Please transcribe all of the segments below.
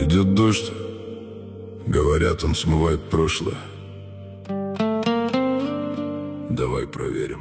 Идет дождь, говорят, он смывает прошлое. Давай проверим.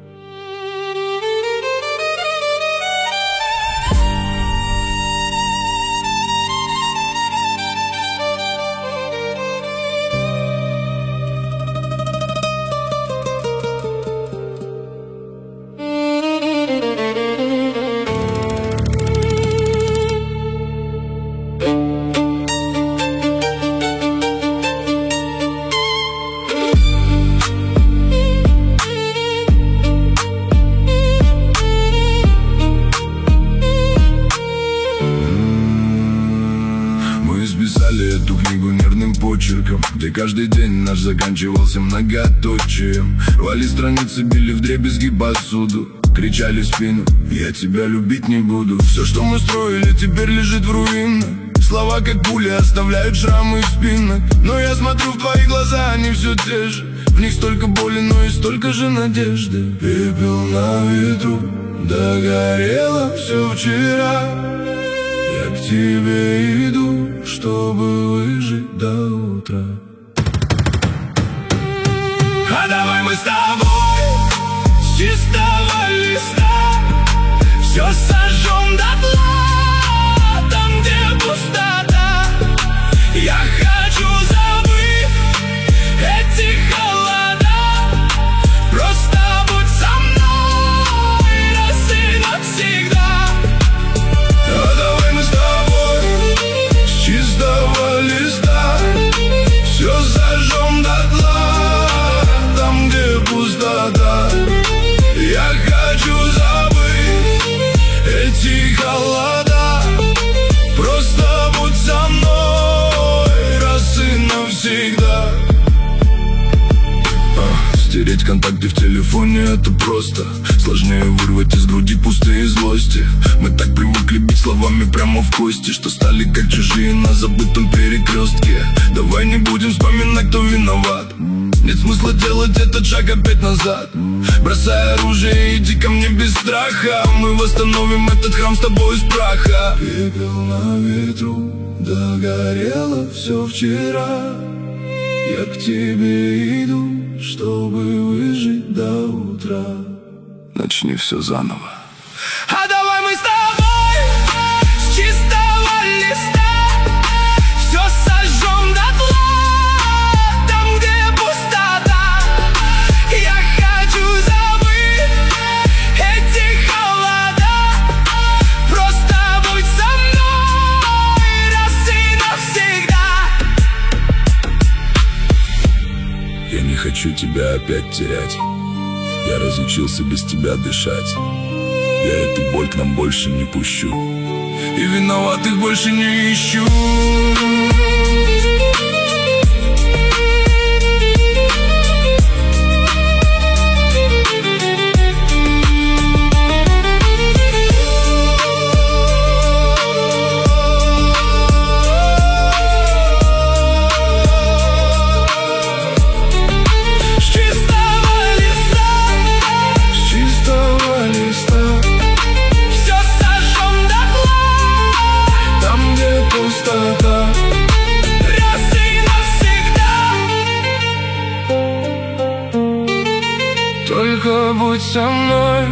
Писали эту книгу нервным почерком, где каждый день наш заканчивался многоточием. Рвали страницы, били вдребезги посуду, кричали в спину: я тебя любить не буду. Все, что мы строили, теперь лежит в руинах. Слова, как пули, оставляют шрамы в спинах. Но я смотрю в твои глаза, они все те же. В них столько боли, но и столько же надежды. Пепел на ветру, догорело все вчера. Я к тебе иду, чтобы выжить до утра. А давай мы с тобой с чистого листа все сожжем дотла, там, где пустота. Я хочу забыть эти холода. Просто будь со мной раз и навсегда. А давай мы с тобой с чистого листа все сожжем дотла, там, где пустота. Я хочу забыть эти холода. Просто будь со мной раз и навсегда. Стереть контакты в телефоне — это просто. Сложнее вырвать из груди пустые злости. Мы так привыкли бить словами прямо в кости, что стали как чужие на забытом перекрестке. Давай не будем вспоминать, кто виноват. Нет смысла делать этот шаг опять назад. Бросай оружие, иди ко мне без страха. Мы восстановим этот храм с тобой из праха. Пепел на ветру, догорело все вчера. Я к тебе иду, чтобы выжить до утра. Начни все заново. А давай мы с тобой с чистого листа все сожжем дотла, там, где пустота. Я хочу забыть эти холода. Просто будь со мной раз и навсегда. Я не хочу тебя опять терять. Я разучился без тебя дышать. Я эту боль к нам больше не пущу, и виноватых больше не ищу. Раз и навсегда. Только будь со мной.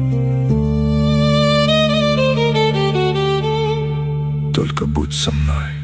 Только будь со мной.